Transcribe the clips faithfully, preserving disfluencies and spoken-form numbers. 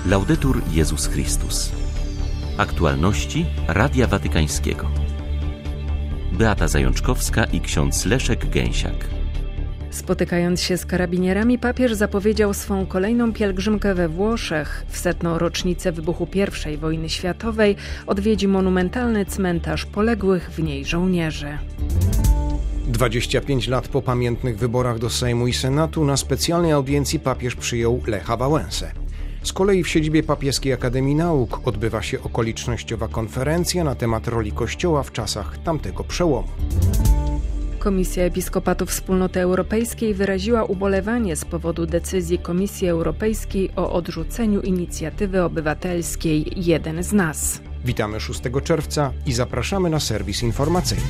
Laudetur Jezus Chrystus. Aktualności Radia Watykańskiego. Beata Zajączkowska i ksiądz Leszek Gęsiak. Spotykając się z karabinierami, papież zapowiedział swą kolejną pielgrzymkę we Włoszech. W setną rocznicę wybuchu pierwszej wojny światowej odwiedzi monumentalny cmentarz poległych w niej żołnierzy. dwadzieścia pięć lat po pamiętnych wyborach do Sejmu i Senatu na specjalnej audiencji papież przyjął Lecha Wałęsę. Z kolei w siedzibie Papieskiej Akademii Nauk odbywa się okolicznościowa konferencja na temat roli Kościoła w czasach tamtego przełomu. Komisja Episkopatu Wspólnoty Europejskiej wyraziła ubolewanie z powodu decyzji Komisji Europejskiej o odrzuceniu inicjatywy obywatelskiej Jeden z nas. Witamy szóstego czerwca i zapraszamy na serwis informacyjny.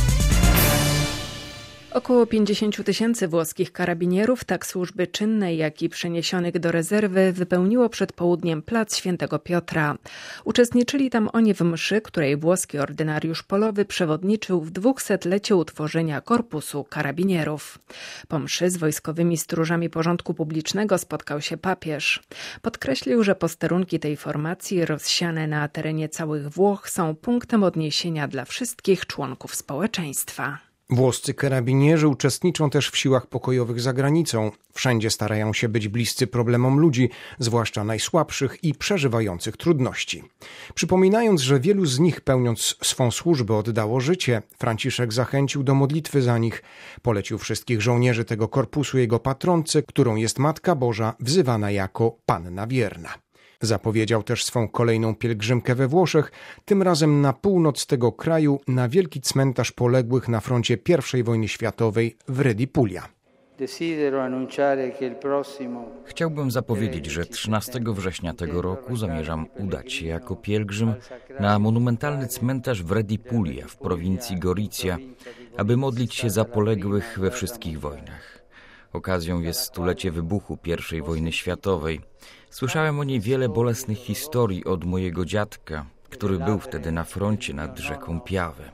Około pięćdziesiąt tysięcy włoskich karabinierów, tak służby czynnej, jak i przeniesionych do rezerwy, wypełniło przed południem plac Świętego Piotra. Uczestniczyli tam oni w mszy, której włoski ordynariusz polowy przewodniczył w dwusetlecie utworzenia Korpusu Karabinierów. Po mszy z wojskowymi stróżami porządku publicznego spotkał się papież. Podkreślił, że posterunki tej formacji rozsiane na terenie całych Włoch są punktem odniesienia dla wszystkich członków społeczeństwa. Włoscy karabinierzy uczestniczą też w siłach pokojowych za granicą. Wszędzie starają się być bliscy problemom ludzi, zwłaszcza najsłabszych i przeżywających trudności. Przypominając, że wielu z nich, pełniąc swą służbę, oddało życie, Franciszek zachęcił do modlitwy za nich. Polecił wszystkich żołnierzy tego korpusu jego patronce, którą jest Matka Boża, wzywana jako Panna Wierna. Zapowiedział też swą kolejną pielgrzymkę we Włoszech, tym razem na północ tego kraju, na wielki cmentarz poległych na froncie pierwszej wojny światowej w Re di Puglia. Chciałbym zapowiedzieć, że trzynastego września tego roku zamierzam udać się jako pielgrzym na monumentalny cmentarz w Re di Puglia w prowincji Gorizia, aby modlić się za poległych we wszystkich wojnach. Okazją jest stulecie wybuchu pierwszej wojny światowej. Słyszałem o niej wiele bolesnych historii od mojego dziadka, który był wtedy na froncie nad rzeką Piave.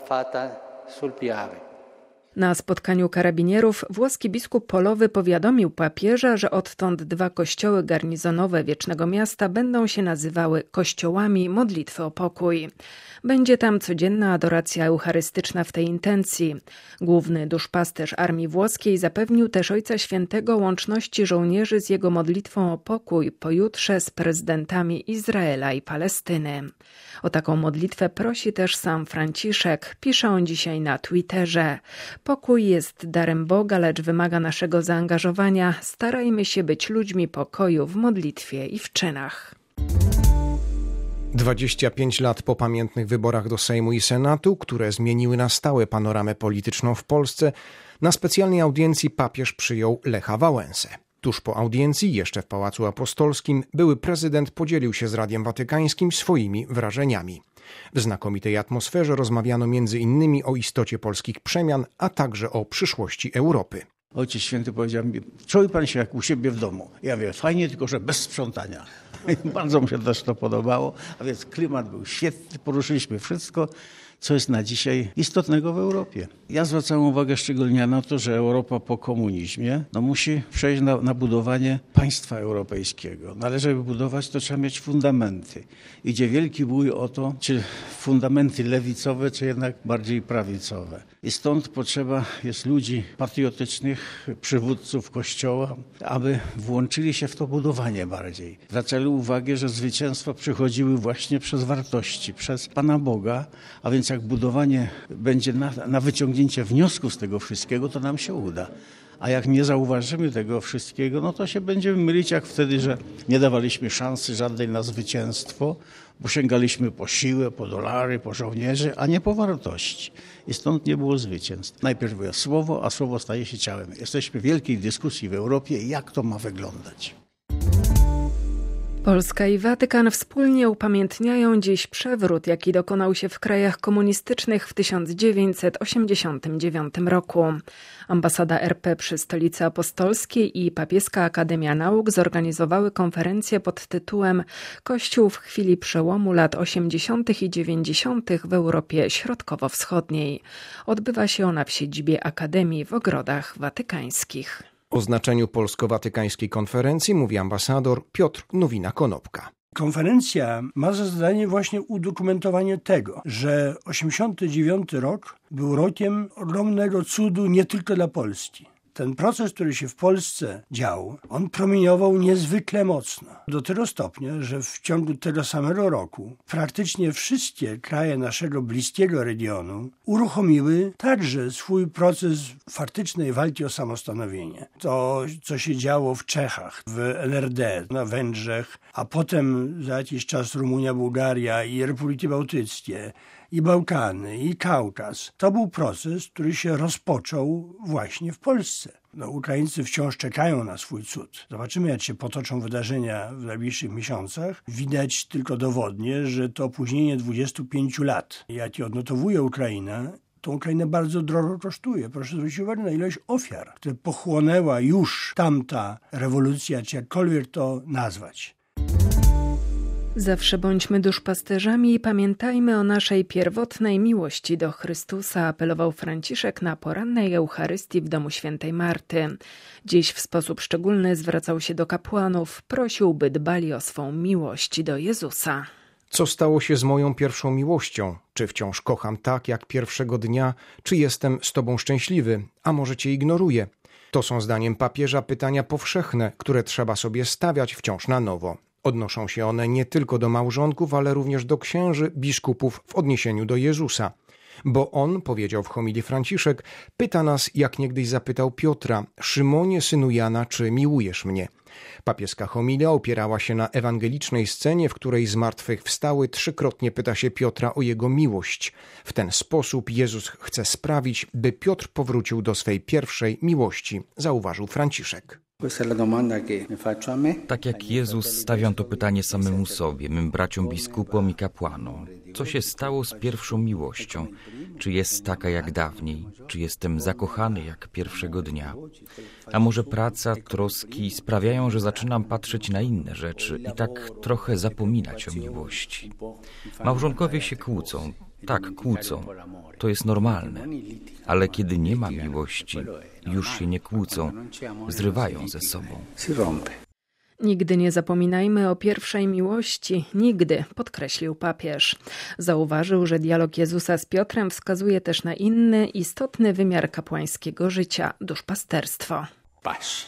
Na spotkaniu karabinierów włoski biskup polowy powiadomił papieża, że odtąd dwa kościoły garnizonowe Wiecznego Miasta będą się nazywały kościołami modlitwy o pokój. Będzie tam codzienna adoracja eucharystyczna w tej intencji. Główny duszpasterz armii włoskiej zapewnił też Ojca Świętego łączności żołnierzy z jego modlitwą o pokój pojutrze z prezydentami Izraela i Palestyny. O taką modlitwę prosi też sam Franciszek. Pisze on dzisiaj na Twitterze. Pokój jest darem Boga, lecz wymaga naszego zaangażowania. Starajmy się być ludźmi pokoju w modlitwie i w czynach. dwadzieścia pięć lat po pamiętnych wyborach do Sejmu i Senatu, które zmieniły na stałe panoramę polityczną w Polsce, na specjalnej audiencji papież przyjął Lecha Wałęsę. Tuż po audiencji, jeszcze w Pałacu Apostolskim, były prezydent podzielił się z Radiem Watykańskim swoimi wrażeniami. W znakomitej atmosferze rozmawiano między innymi o istocie polskich przemian, a także o przyszłości Europy. Ojciec Święty powiedział mi, czuj pan się jak u siebie w domu. Ja mówię, fajnie, tylko że bez sprzątania. Bardzo mi się też to podobało, a więc klimat był świetny, poruszyliśmy wszystko, co jest na dzisiaj istotnego w Europie. Ja zwracam uwagę szczególnie na to, że Europa po komunizmie no, musi przejść na, na budowanie państwa europejskiego. No, ale żeby budować, to trzeba mieć fundamenty. Idzie wielki bój o to, czy fundamenty lewicowe, czy jednak bardziej prawicowe. I stąd potrzeba jest ludzi patriotycznych, przywódców Kościoła, aby włączyli się w to budowanie bardziej. Zwracali uwagę, że zwycięstwa przychodziły właśnie przez wartości, przez Pana Boga, a więc jak budowanie będzie na, na wyciągnięcie wniosków z tego wszystkiego, to nam się uda. A jak nie zauważymy tego wszystkiego, no to się będziemy mylić jak wtedy, że nie dawaliśmy szansy żadnej na zwycięstwo, bo sięgaliśmy po siłę, po dolary, po żołnierzy, a nie po wartości. I stąd nie było zwycięstw. Najpierw było słowo, a słowo staje się ciałem. Jesteśmy w wielkiej dyskusji w Europie, jak to ma wyglądać. Polska i Watykan wspólnie upamiętniają dziś przewrót, jaki dokonał się w krajach komunistycznych w tysiąc dziewięćset osiemdziesiątym dziewiątym roku. Ambasada R P przy Stolicy Apostolskiej i Papieska Akademia Nauk zorganizowały konferencję pod tytułem Kościół w chwili przełomu lat osiemdziesiątych i dziewięćdziesiątych w Europie Środkowo-Wschodniej. Odbywa się ona w siedzibie Akademii w Ogrodach Watykańskich. O znaczeniu polsko-watykańskiej konferencji mówi ambasador Piotr Nowina-Konopka. Konferencja ma za zadanie właśnie udokumentowanie tego, że osiemdziesiąty dziewiąty rok był rokiem ogromnego cudu nie tylko dla Polski. Ten proces, który się w Polsce dział, on promieniował niezwykle mocno. Do tego stopnia, że w ciągu tego samego roku praktycznie wszystkie kraje naszego bliskiego regionu uruchomiły także swój proces faktycznej walki o samostanowienie. To, co się działo w Czechach, w N R D, na Węgrzech, a potem za jakiś czas Rumunia, Bułgaria i Republiki Bałtyckie, i Bałkany, i Kaukaz. To był proces, który się rozpoczął właśnie w Polsce. No, Ukraińcy wciąż czekają na swój cud. Zobaczymy, jak się potoczą wydarzenia w najbliższych miesiącach. Widać tylko dowodnie, że to opóźnienie dwudziestu pięciu lat, jakie odnotowuje Ukraina, to Ukrainę bardzo drogo kosztuje. Proszę zwrócić uwagę na ilość ofiar, które pochłonęła już tamta rewolucja, czy jakkolwiek to nazwać. Zawsze bądźmy duszpasterzami i pamiętajmy o naszej pierwotnej miłości do Chrystusa, apelował Franciszek na porannej Eucharystii w domu świętej Marty. Dziś w sposób szczególny zwracał się do kapłanów, prosił, by dbali o swą miłość do Jezusa. Co stało się z moją pierwszą miłością? Czy wciąż kocham tak jak pierwszego dnia? Czy jestem z Tobą szczęśliwy? A może Cię ignoruję? To są zdaniem papieża pytania powszechne, które trzeba sobie stawiać wciąż na nowo. Odnoszą się one nie tylko do małżonków, ale również do księży, biskupów w odniesieniu do Jezusa. Bo on, powiedział w homilii Franciszek, pyta nas, jak niegdyś zapytał Piotra: Szymonie, synu Jana, czy miłujesz mnie? Papieska homilia opierała się na ewangelicznej scenie, w której zmartwychwstały trzykrotnie pyta się Piotra o jego miłość. W ten sposób Jezus chce sprawić, by Piotr powrócił do swej pierwszej miłości, zauważył Franciszek. Tak jak Jezus, stawiam to pytanie samemu sobie, mym braciom biskupom i kapłanom. Co się stało z pierwszą miłością? Czy jest taka jak dawniej? Czy jestem zakochany jak pierwszego dnia? A może praca, troski sprawiają, że zaczynam patrzeć na inne rzeczy i tak trochę zapominać o miłości? Małżonkowie się kłócą. Tak, kłócą. To jest normalne. Ale kiedy nie ma miłości, już się nie kłócą, zrywają ze sobą. Nigdy nie zapominajmy o pierwszej miłości, nigdy, podkreślił papież. Zauważył, że dialog Jezusa z Piotrem wskazuje też na inny, istotny wymiar kapłańskiego życia – duszpasterstwo. Paś,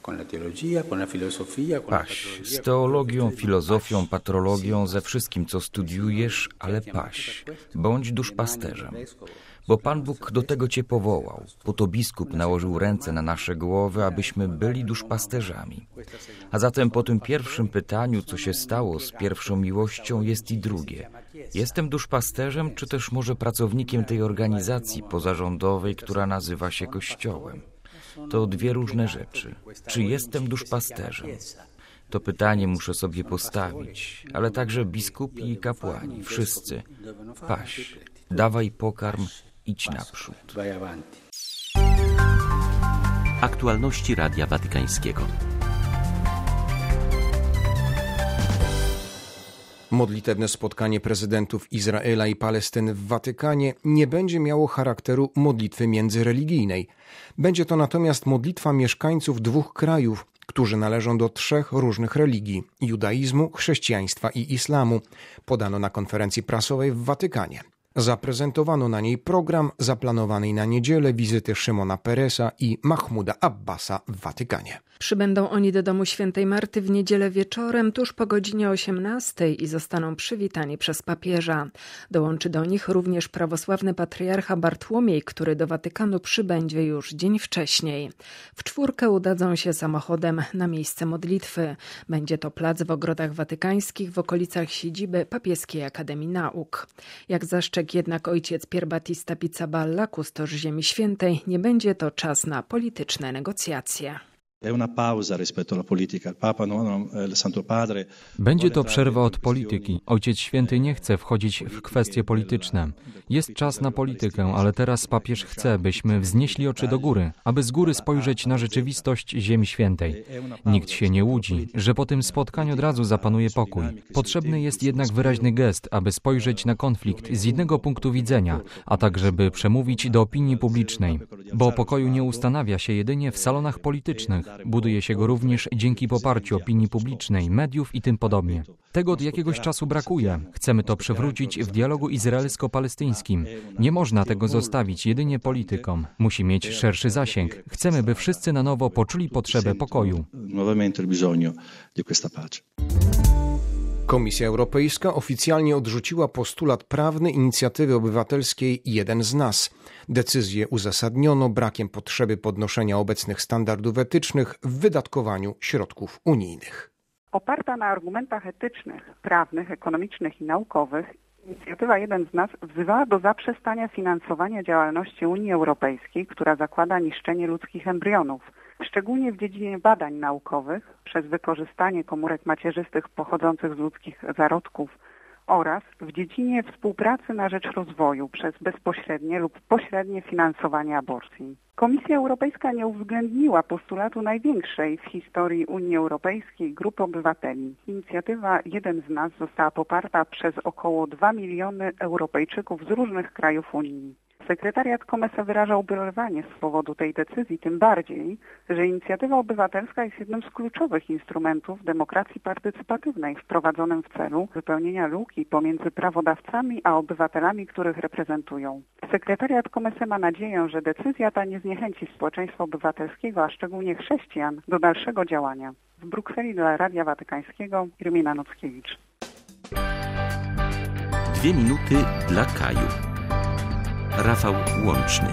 z teologią, filozofią, patrologią, ze wszystkim, co studiujesz, ale paś, bądź duszpasterzem. Bo Pan Bóg do tego Cię powołał. Po to biskup nałożył ręce na nasze głowy, abyśmy byli duszpasterzami. A zatem po tym pierwszym pytaniu, co się stało z pierwszą miłością, jest i drugie. Jestem duszpasterzem, czy też może pracownikiem tej organizacji pozarządowej, która nazywa się Kościołem? To dwie różne rzeczy. Czy jestem duszpasterzem? To pytanie muszę sobie postawić, ale także biskupi i kapłani, wszyscy. Paś, dawaj pokarm, idź naprzód. Aktualności Radia Watykańskiego. Modlitewne spotkanie prezydentów Izraela i Palestyny w Watykanie nie będzie miało charakteru modlitwy międzyreligijnej. Będzie to natomiast modlitwa mieszkańców dwóch krajów, którzy należą do trzech różnych religii – judaizmu, chrześcijaństwa i islamu, podano na konferencji prasowej w Watykanie. Zaprezentowano na niej program zaplanowanej na niedzielę wizyty Szymona Peresa i Mahmuda Abbasa w Watykanie. Przybędą oni do domu świętej Marty w niedzielę wieczorem, tuż po godzinie osiemnastej i zostaną przywitani przez papieża. Dołączy do nich również prawosławny patriarcha Bartłomiej, który do Watykanu przybędzie już dzień wcześniej. W czwórkę udadzą się samochodem na miejsce modlitwy. Będzie to plac w Ogrodach Watykańskich w okolicach siedziby Papieskiej Akademii Nauk. Jak zastrzegł jednak ojciec Pier Battista Pizzaballa, kustosz Ziemi Świętej, nie będzie to czas na polityczne negocjacje. Będzie to przerwa od polityki. Ojciec Święty nie chce wchodzić w kwestie polityczne. Jest czas na politykę, ale teraz papież chce, byśmy wznieśli oczy do góry, aby z góry spojrzeć na rzeczywistość Ziemi Świętej. Nikt się nie łudzi, że po tym spotkaniu od razu zapanuje pokój. Potrzebny jest jednak wyraźny gest, aby spojrzeć na konflikt z innego punktu widzenia, a także by przemówić do opinii publicznej. Bo pokoju nie ustanawia się jedynie w salonach politycznych. Buduje się go również dzięki poparciu opinii publicznej, mediów i tym podobnie. Tego od jakiegoś czasu brakuje. Chcemy to przywrócić w dialogu izraelsko-palestyńskim. Nie można tego zostawić jedynie politykom. Musi mieć szerszy zasięg. Chcemy, by wszyscy na nowo poczuli potrzebę pokoju. Komisja Europejska oficjalnie odrzuciła postulat prawny inicjatywy obywatelskiej Jeden z nas. Decyzję uzasadniono brakiem potrzeby podnoszenia obecnych standardów etycznych w wydatkowaniu środków unijnych. Oparta na argumentach etycznych, prawnych, ekonomicznych i naukowych, inicjatywa Jeden z nas wzywała do zaprzestania finansowania działalności Unii Europejskiej, która zakłada niszczenie ludzkich embrionów, szczególnie w dziedzinie badań naukowych przez wykorzystanie komórek macierzystych pochodzących z ludzkich zarodków oraz w dziedzinie współpracy na rzecz rozwoju przez bezpośrednie lub pośrednie finansowanie aborcji. Komisja Europejska nie uwzględniła postulatu największej w historii Unii Europejskiej grupy obywateli. Inicjatywa Jeden z nas została poparta przez około dwa miliony Europejczyków z różnych krajów Unii. Sekretariat COMESA wyraża ubolewanie z powodu tej decyzji, tym bardziej, że inicjatywa obywatelska jest jednym z kluczowych instrumentów demokracji partycypatywnej wprowadzonym w celu wypełnienia luki pomiędzy prawodawcami a obywatelami, których reprezentują. Sekretariat COMESA ma nadzieję, że decyzja ta nie zniechęci społeczeństwa obywatelskiego, a szczególnie chrześcijan, do dalszego działania. W Brukseli dla Radia Watykańskiego Irmina Nockiewicz. Dwie minuty dla Kaju. Rafał Łączny.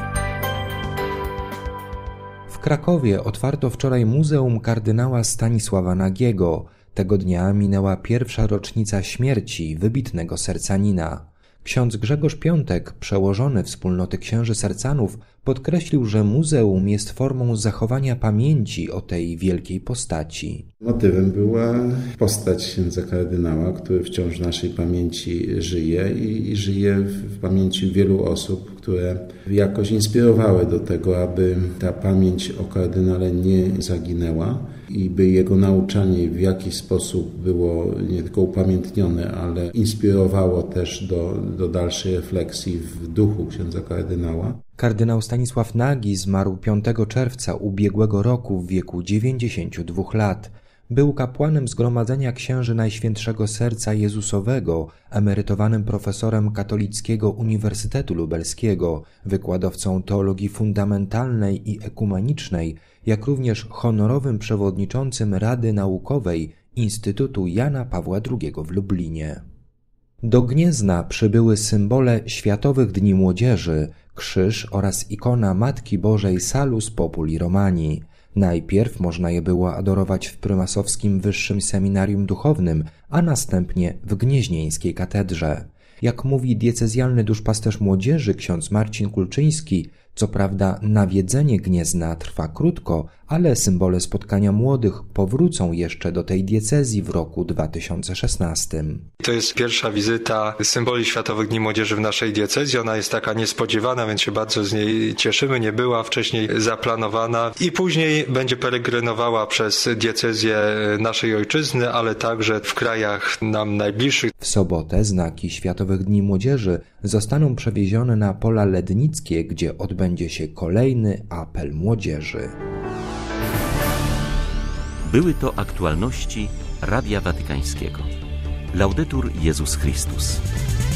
W Krakowie otwarto wczoraj Muzeum kardynała Stanisława Nagiego. Tego dnia minęła pierwsza rocznica śmierci wybitnego sercanina. Ksiądz Grzegorz Piątek, przełożony Wspólnoty Księży Sercanów, podkreślił, że muzeum jest formą zachowania pamięci o tej wielkiej postaci. Motywem była postać księdza kardynała, który wciąż w naszej pamięci żyje i, i żyje w pamięci wielu osób, które jakoś inspirowały do tego, aby ta pamięć o kardynale nie zaginęła i by jego nauczanie w jakiś sposób było nie tylko upamiętnione, ale inspirowało też do, do dalszej refleksji w duchu księdza kardynała. Kardynał Stanisław Nagi zmarł piątego czerwca ubiegłego roku w wieku dziewięćdziesięciu dwóch lat. Był kapłanem Zgromadzenia Księży Najświętszego Serca Jezusowego, emerytowanym profesorem Katolickiego Uniwersytetu Lubelskiego, wykładowcą teologii fundamentalnej i ekumenicznej, jak również honorowym przewodniczącym Rady Naukowej Instytutu Jana Pawła drugiego w Lublinie. Do Gniezna przybyły symbole Światowych Dni Młodzieży, krzyż oraz ikona Matki Bożej Salus Populi Romani. Najpierw można je było adorować w prymasowskim Wyższym Seminarium Duchownym, a następnie w gnieźnieńskiej katedrze. Jak mówi diecezjalny duszpasterz młodzieży ksiądz Marcin Kulczyński, co prawda nawiedzenie Gniezna trwa krótko, ale symbole spotkania młodych powrócą jeszcze do tej diecezji w roku dwa tysiące szesnastym. To jest pierwsza wizyta symboli Światowych Dni Młodzieży w naszej diecezji. Ona jest taka niespodziewana, więc się bardzo z niej cieszymy. Nie była wcześniej zaplanowana i później będzie peregrynowała przez diecezję naszej ojczyzny, ale także w krajach nam najbliższych. W sobotę znaki Światowych Dni Młodzieży zostaną przewiezione na Pola Lednickie, gdzie odbędzie się kolejny apel młodzieży. Były to aktualności Radia Watykańskiego. Laudetur Jezus Chrystus.